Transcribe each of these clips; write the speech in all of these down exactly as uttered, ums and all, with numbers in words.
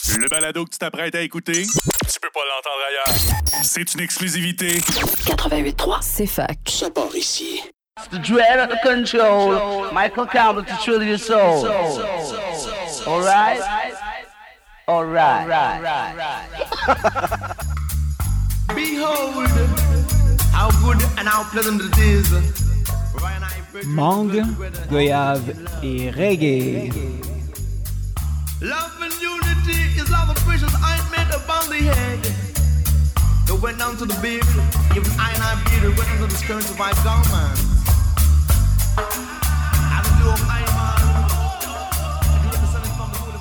Le balado que tu t'apprêtes à écouter, tu peux pas l'entendre ailleurs. C'est une exclusivité. quatre-vingt-huit trois, c'est fac. Ça part ici. The dread of the control, Michael Campbell to thrill your soul. All right? All right. Behold, how good and how pleasant it is. Mangue, goyave et reggae. Love and unity is love of precious ointment upon the head. It went down to the beard, even I and I beard, it went into the skirts of my garment. I do of I man. I do the sun from the moon.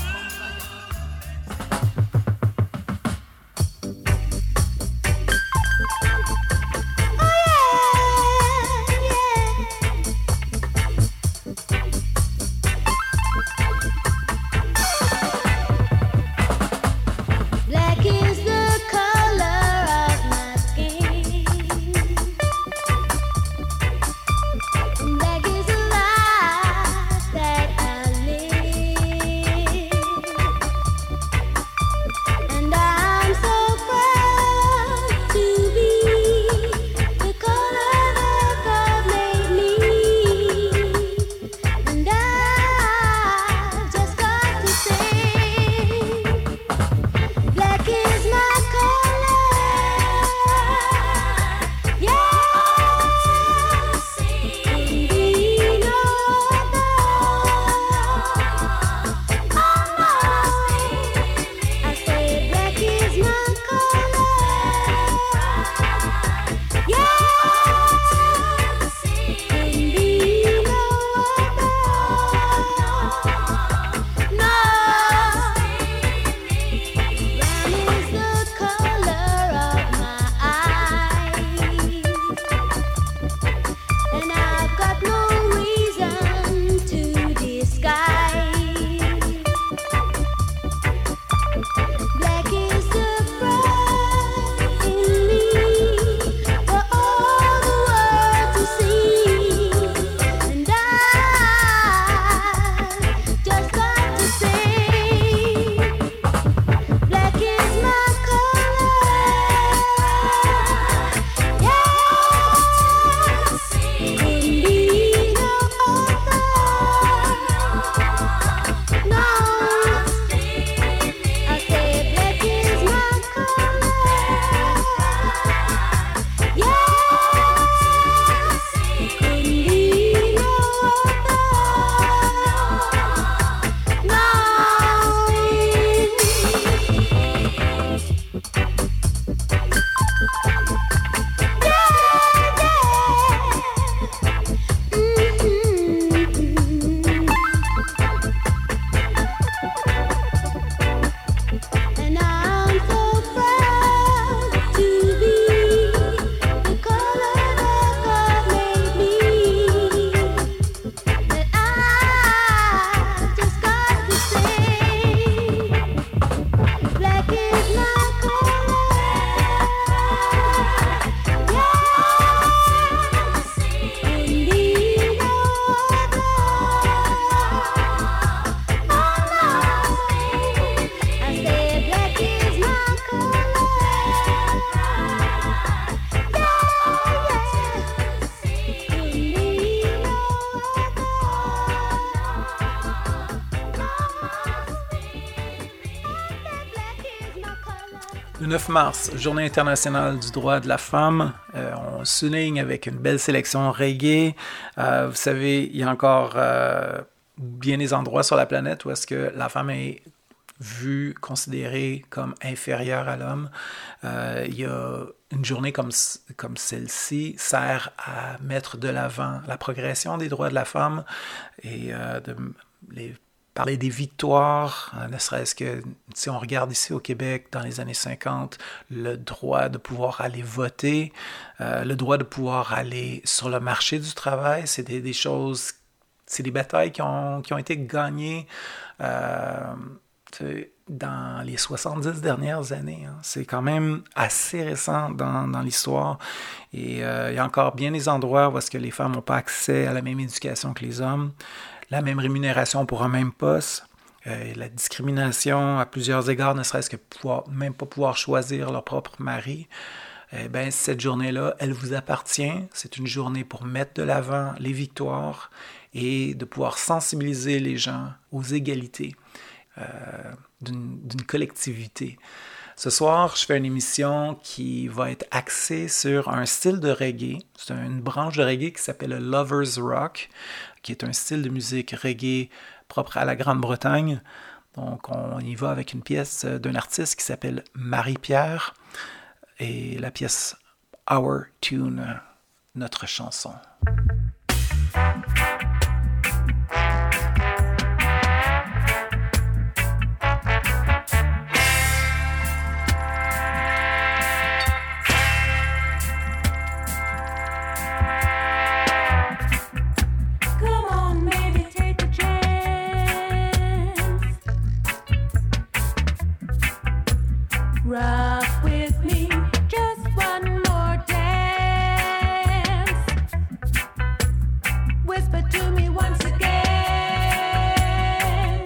Le neuf mars, Journée internationale du droit de la femme. Euh, on souligne avec une belle sélection reggae. Euh, vous savez, il y a encore euh, bien des endroits sur la planète où est-ce que la femme est vue, considérée comme inférieure à l'homme. Euh, il y a une journée comme, comme celle-ci sert à mettre de l'avant la progression des droits de la femme et euh, de les parler des victoires, ne serait-ce que, si on regarde ici au Québec, dans les années cinquante, le droit de pouvoir aller voter, euh, le droit de pouvoir aller sur le marché du travail, c'est des, des choses, c'est des batailles qui ont, qui ont été gagnées euh, dans les soixante-dix dernières années. Hein. C'est quand même assez récent dans, dans l'histoire. Et euh, il y a encore bien des endroits où est-ce que les femmes n'ont pas accès à la même éducation que les hommes, la même rémunération pour un même poste. euh, la discrimination à plusieurs égards, ne serait-ce que pouvoir, même pas pouvoir choisir leur propre mari, eh bien, cette journée-là, elle vous appartient. C'est une journée pour mettre de l'avant les victoires et de pouvoir sensibiliser les gens aux égalités euh, d'une, d'une collectivité. Ce soir, je fais une émission qui va être axée sur un style de reggae. C'est une branche de reggae qui s'appelle le Lovers Rock, qui est un style de musique reggae propre à la Grande-Bretagne. Donc, on y va avec une pièce d'un artiste qui s'appelle Marie-Pierre et la pièce Our Tune, notre chanson. Rock with me, just one more dance. Whisper to me once again.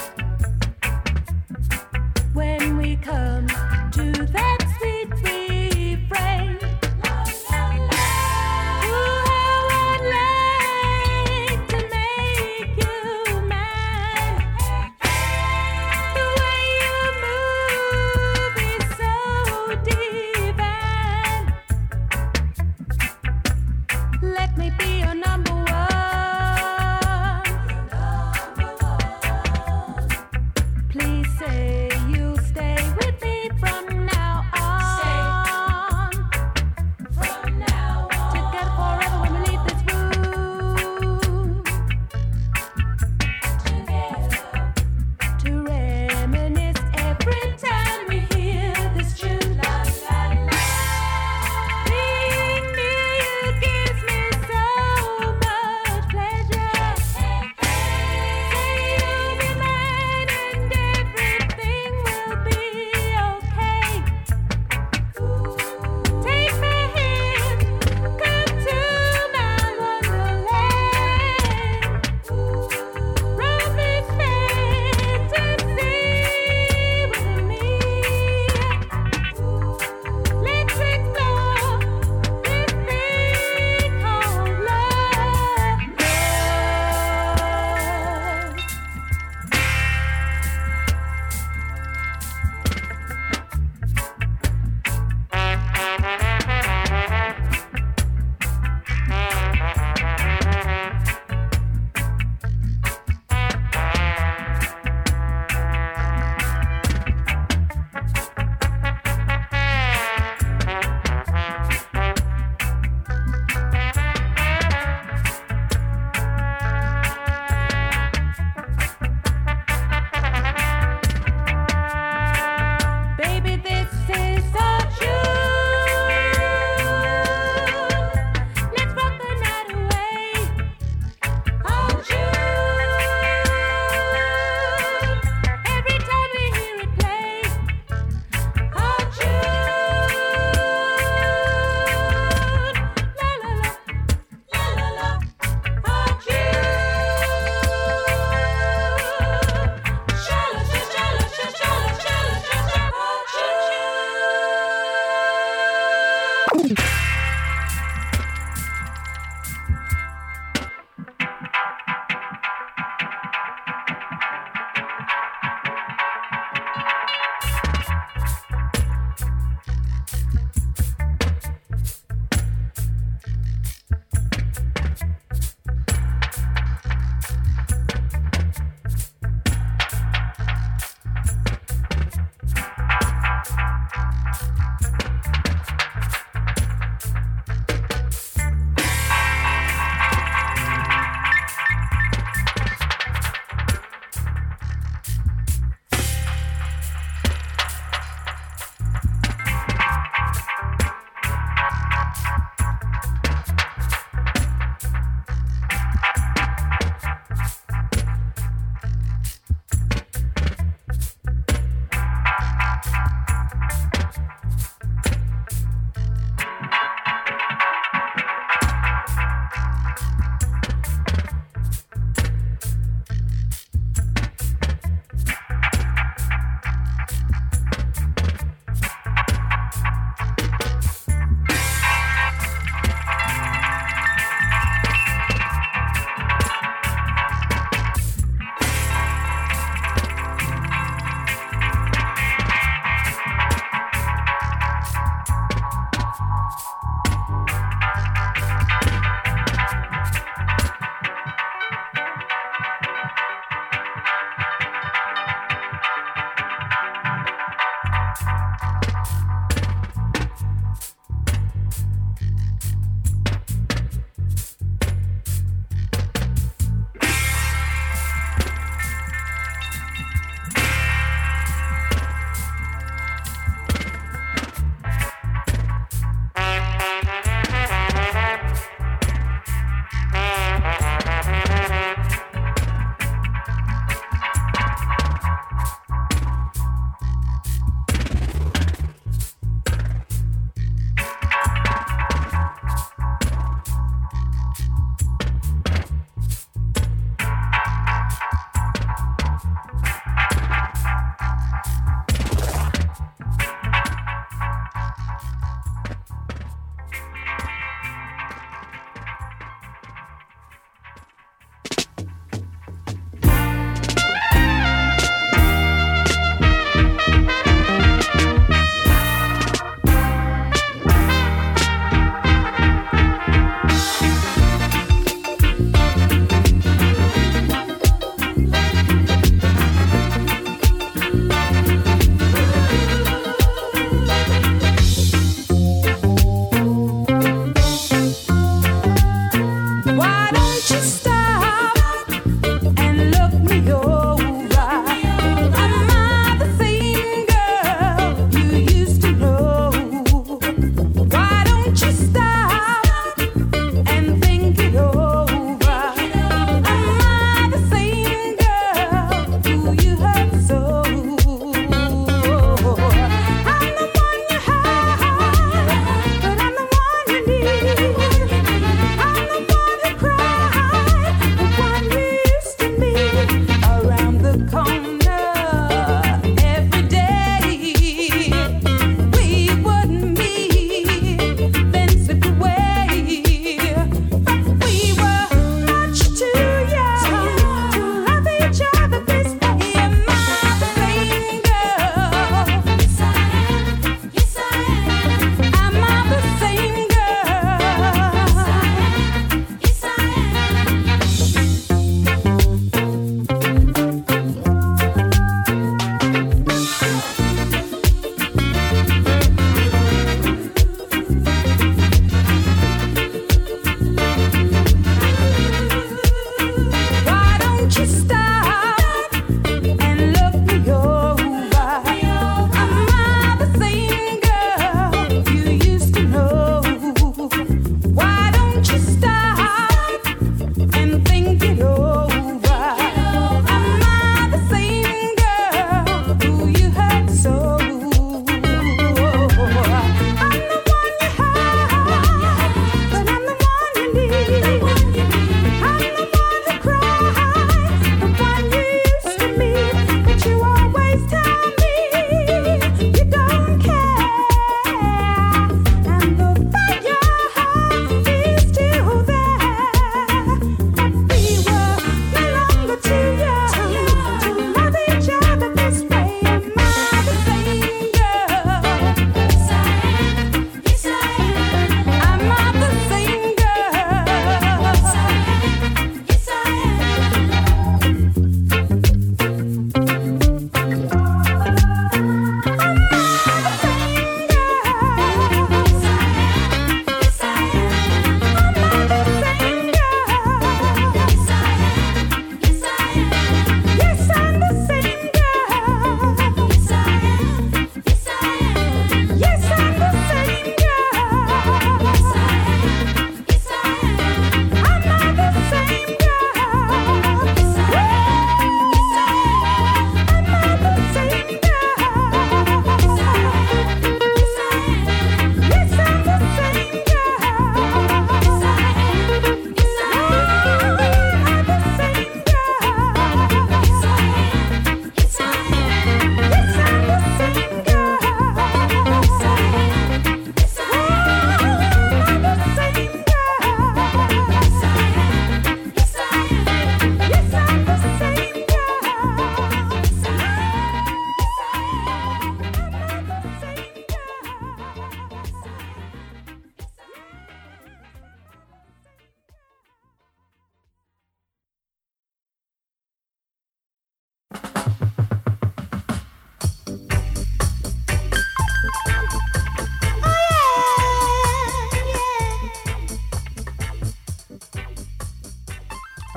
When we come to that sweet refrain. Ooh, how I'd like to make you mine. The way you move is so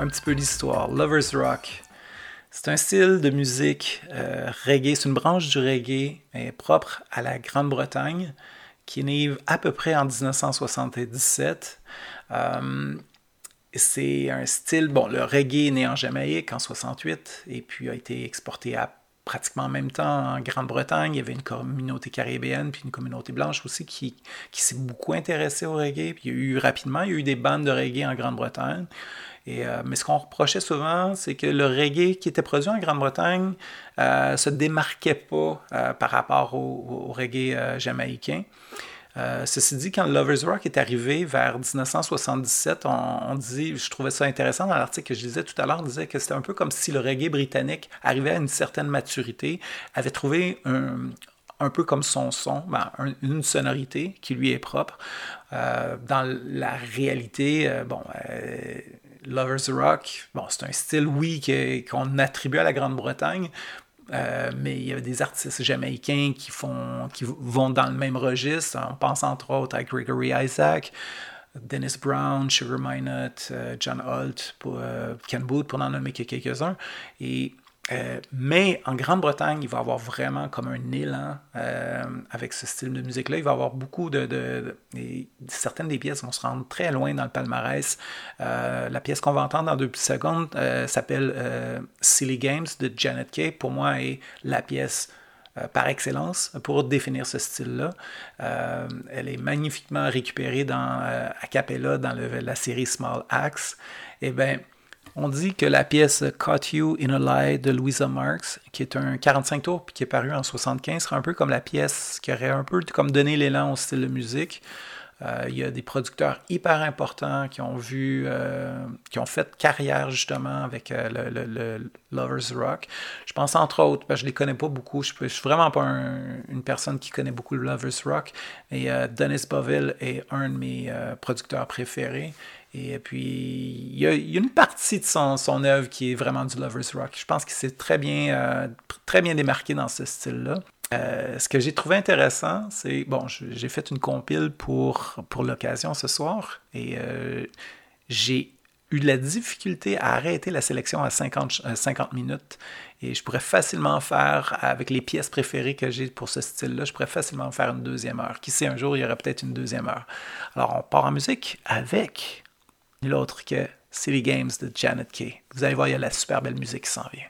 un petit peu l'histoire. Lovers Rock, c'est un style de musique euh, reggae, c'est une branche du reggae euh, propre à la Grande-Bretagne qui est née à peu près en dix-neuf cent soixante-dix-sept. Euh, c'est un style, bon, le reggae est né en Jamaïque en soixante-huit et puis a été exporté à pratiquement en même temps en Grande-Bretagne. Il y avait une communauté caribéenne puis une communauté blanche aussi qui, qui s'est beaucoup intéressée au reggae. Puis il y a eu rapidement, il y a eu des bandes de reggae en Grande-Bretagne. Et, euh, mais ce qu'on reprochait souvent, c'est que le reggae qui était produit en Grande-Bretagne euh, se démarquait pas euh, par rapport au, au reggae euh, jamaïcain. Euh, ceci dit, quand le Lovers Rock est arrivé vers dix-neuf cent soixante-dix-sept, on, on dit, je trouvais ça intéressant dans l'article que je lisais tout à l'heure, on disait que c'était un peu comme si le reggae britannique arrivait à une certaine maturité, avait trouvé un, un peu comme son son, ben, un, une sonorité qui lui est propre. Euh, dans la réalité, euh, bon, euh, Lovers Rock, bon, c'est un style, oui, que, qu'on attribue à la Grande-Bretagne. Euh, mais il y a des artistes jamaïcains qui, font, qui vont dans le même registre. On pense entre autres à Gregory Isaac, Dennis Brown, Sugar Minott, euh, John Holt, pour, euh, Ken Boothe, pour n'en nommer que quelques-uns. Et, euh, mais en Grande-Bretagne, il va y avoir vraiment comme un élan euh, avec ce style de musique-là. Il va y avoir beaucoup de... de, de et certaines des pièces vont se rendre très loin dans le palmarès. Euh, la pièce qu'on va entendre dans deux petites secondes euh, s'appelle euh, Silly Games de Janet Kay. Pour moi, est la pièce euh, par excellence pour définir ce style-là. Euh, elle est magnifiquement récupérée dans, euh, a cappella dans le, la série Small Axe. Eh bien, on dit que la pièce Caught You in a Lie de Louisa Marks, qui est un quarante-cinq tours puis qui est paru en soixante-quinze, sera un peu comme la pièce qui aurait un peu comme donné l'élan au style de musique. Euh, il y a des producteurs hyper importants qui ont vu, euh, qui ont fait carrière justement avec euh, le, le, le Lovers Rock. Je pense entre autres, parce que je les connais pas beaucoup, je ne suis vraiment pas un, une personne qui connaît beaucoup le Lovers Rock, et euh, Dennis Boville est un de mes euh, producteurs préférés. Et puis, il y, a, il y a une partie de son, son œuvre qui est vraiment du Lovers Rock. Je pense qu'il s'est très bien, euh, très bien démarqué dans ce style-là. Euh, ce que j'ai trouvé intéressant, c'est... Bon, j'ai fait une compile pour, pour l'occasion ce soir et euh, j'ai eu de la difficulté à arrêter la sélection à cinquante, cinquante minutes et je pourrais facilement faire, avec les pièces préférées que j'ai pour ce style-là, je pourrais facilement faire une deuxième heure. Qui sait, un jour, il y aura peut-être une deuxième heure. Alors, on part en musique avec l'autre que Silly Games de Janet Kay. Vous allez voir, il y a la super belle musique qui s'en vient.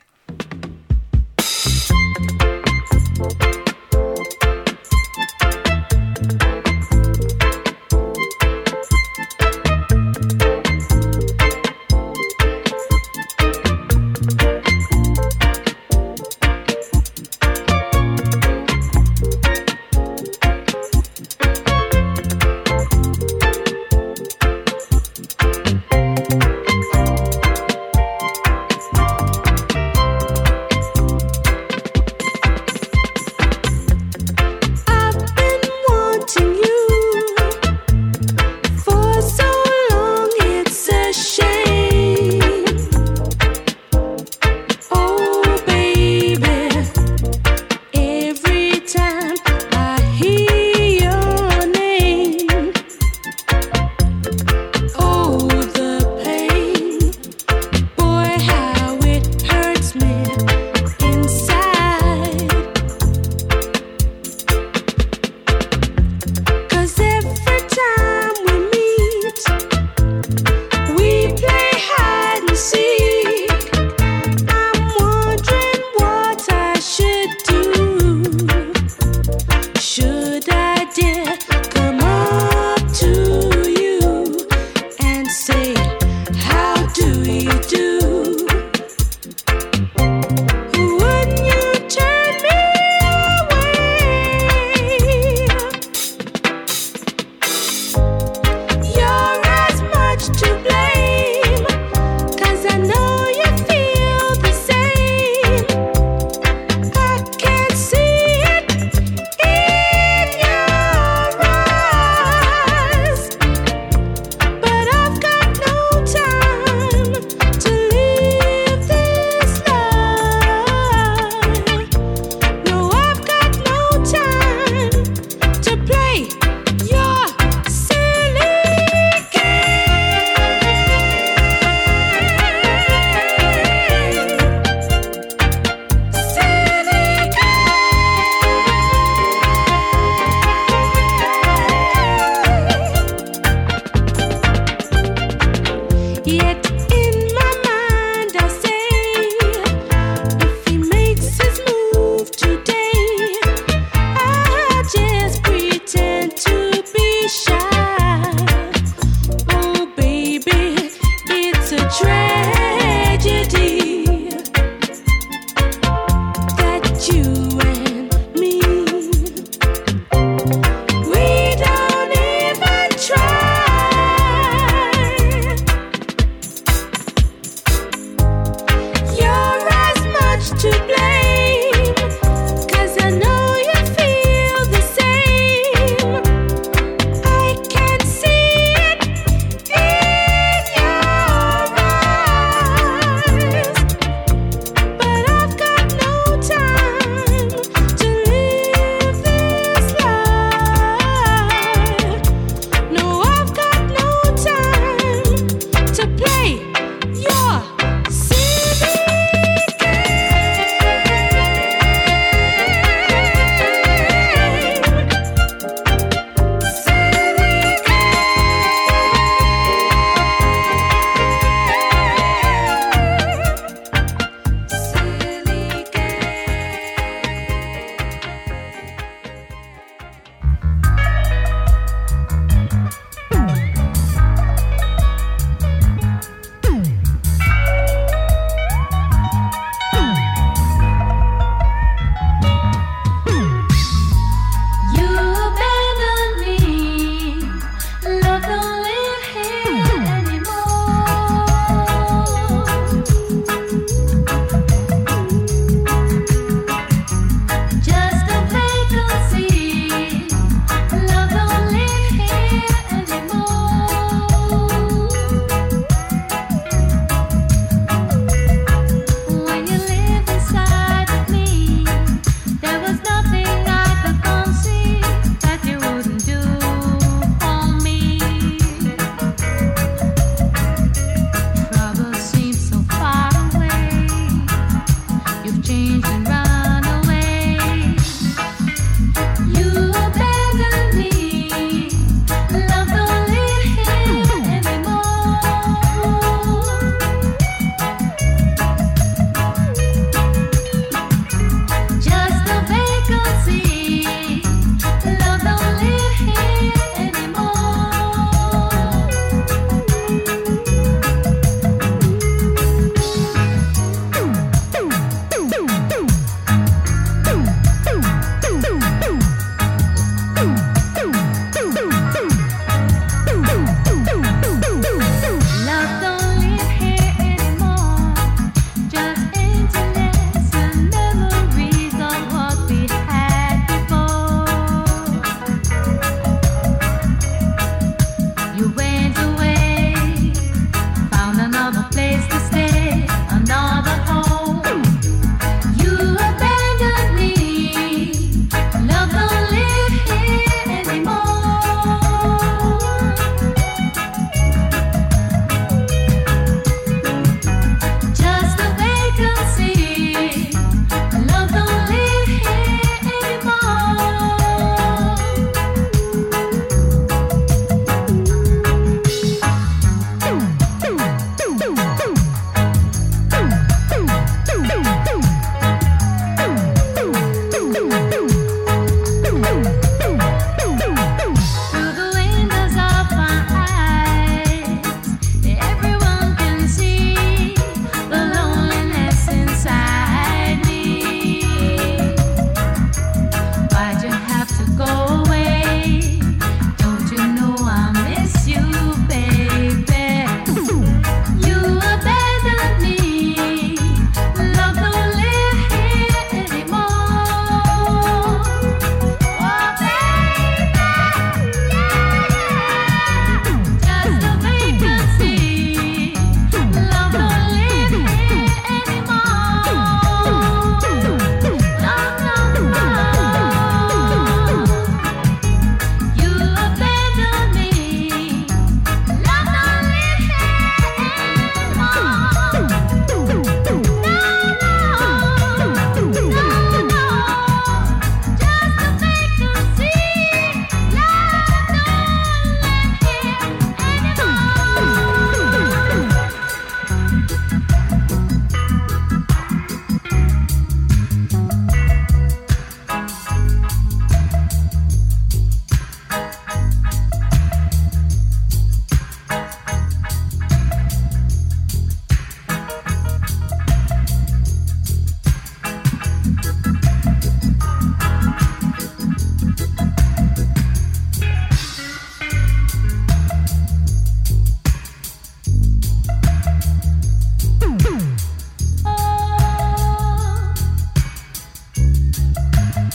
Thank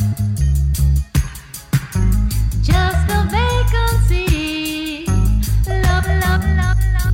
Just a vacancy. Love, love, love, love,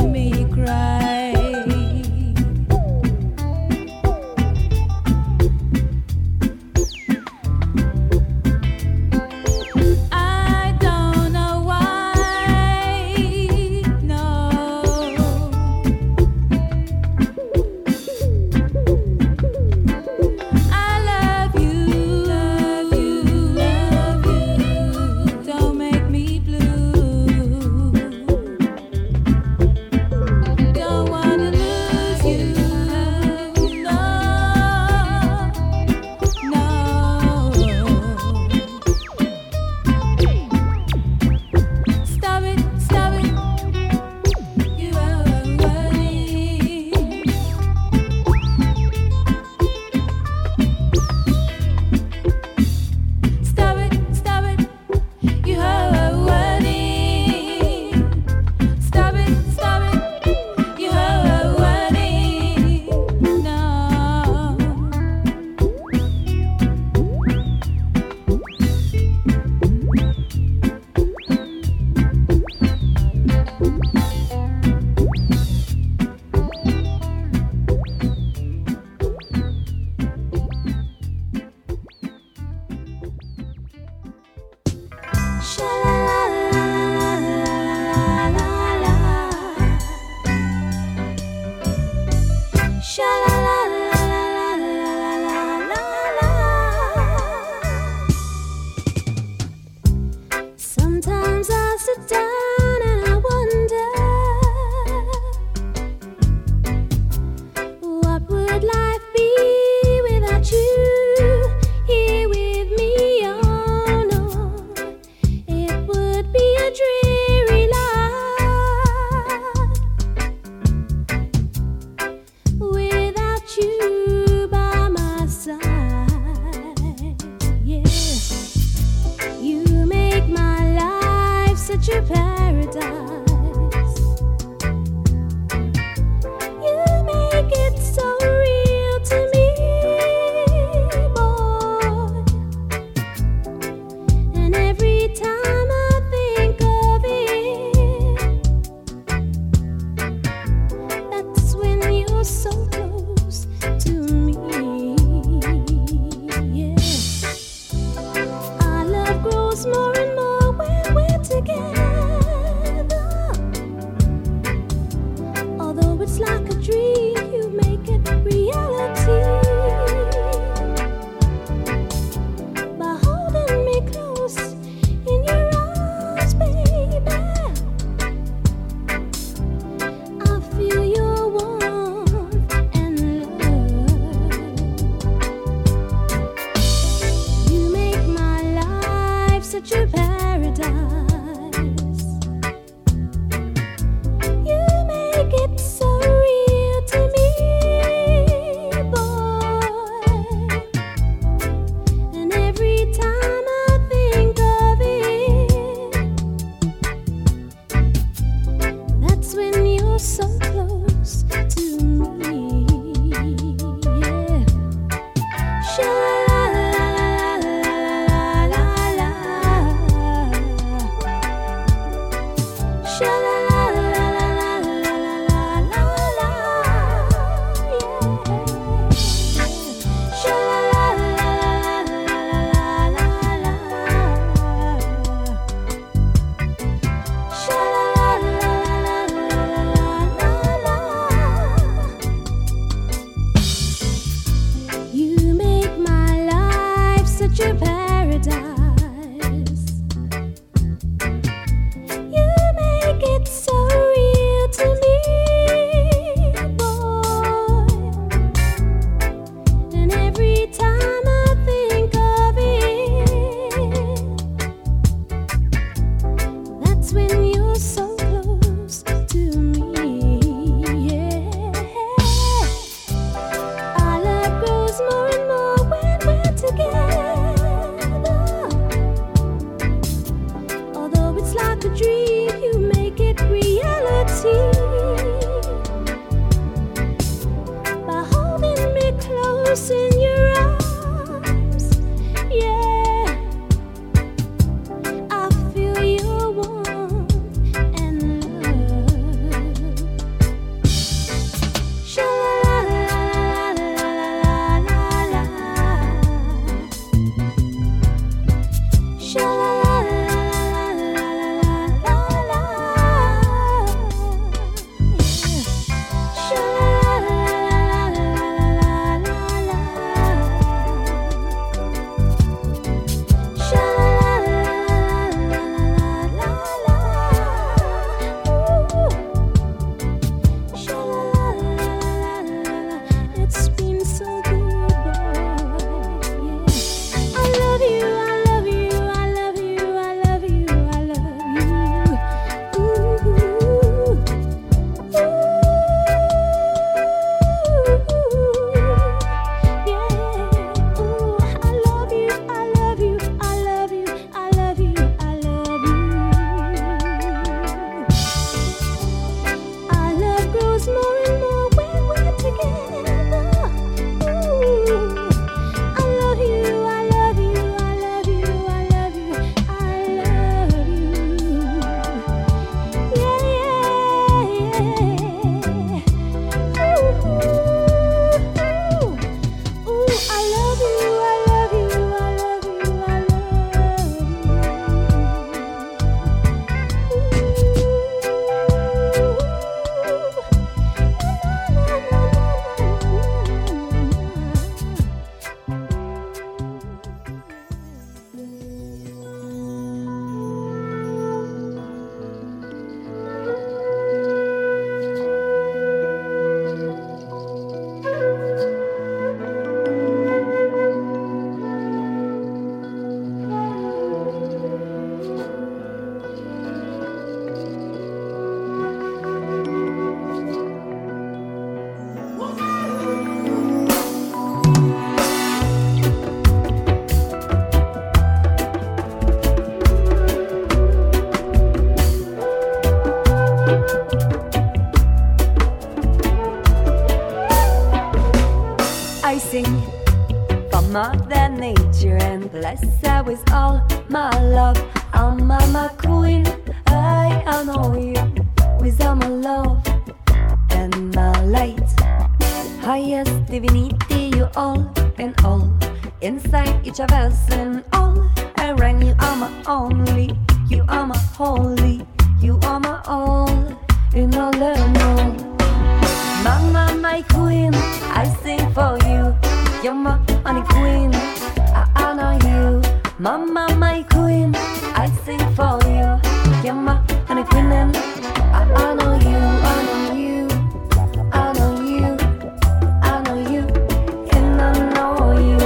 me cry. I don't know why, no. I love you, love you, love you. Don't make me blue. Don't wanna lose you, no, no. Stop it, stop it. You are worthy. Stop it, stop it. You are worthy. Stop it, stop it. You are worthy. No. Sha la la la la la la. Sha la la la la la la la. Sometimes I sit down and I wonder, what would life be without you here with me? Oh no, it would be a dreary life without you by my side. Yeah, you make my life such a paradise. You make it so real to me, boy. And every time I think of it, that's when you're so close to me. Yeah, our love grows more and more when we're together. Although it's like a dream, you make it reality by holding me close in your arms, baby. I feel your warmth and love. You make my life such a paradise. You make it so real I sing for Mother Nature and bless her with all my love. I'm Mama Queen, I honor you with all my love and my light. Highest divinity, you all and all, inside each of us and all around. You are my only, you are my holy, you are my all in all and all. Mama, my queen, I sing for you. You're my honey queen, I honor you. Mama, my queen, I sing for you. You're my honey queen and I honor you, honor you, honor you, honor you, and I know you.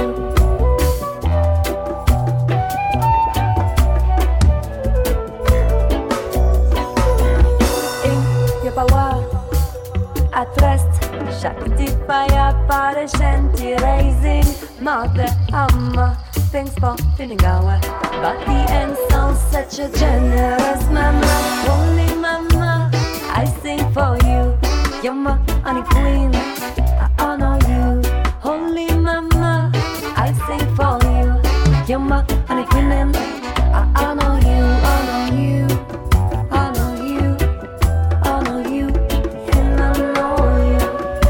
In your power, I trust. Shakti fire, Father Shanti rising. Mother Amma, thanks for filling our body and soul. Such a generous mama, holy mama, I sing for you. You're my honey queen, I honor you. Holy mama, I sing for you. You're my honey queen and I honor you, honor you, honor you, honor you, and I know you.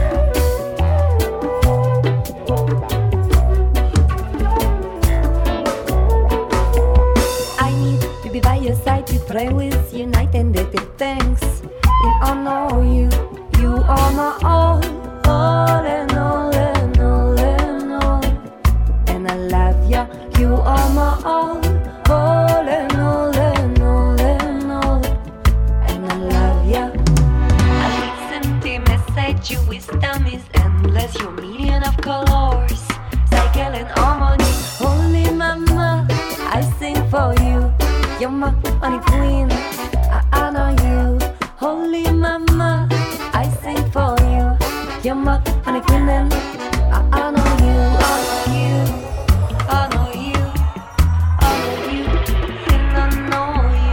I need to be by your side to pray with you night and day till thanks. And I know you, you are my all, all and all and all and all. And I love you, you are my all, all and all and all and all. And I love you. I listen to message, your wisdom is endless, your million of colors, cycle and harmony. Holy mama, I sing for you. You're my honey queen, I honor you. Holy mama, I sing for you. You're my honey queen and I honor you, honor you, honor you, honor you, and I know you.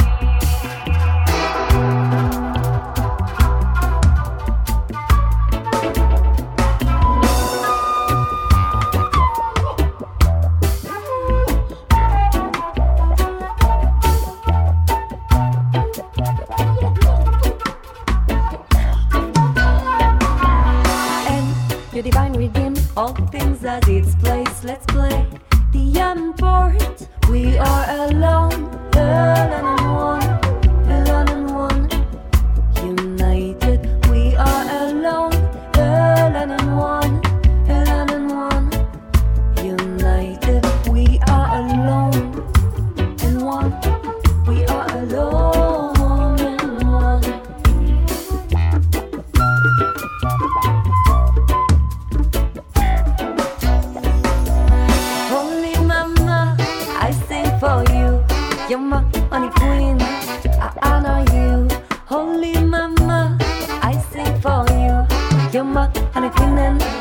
Your divine redeem, all things as its place. Let's play the import. We are alone, alone and one, alone and one. United, we are alone, alone and one, alone and one. United, we are alone and one. We are alone and one. Holy mama, I sing for you. You're my honey queen, I honor you. Holy mama, I sing for you. You're my honey queen and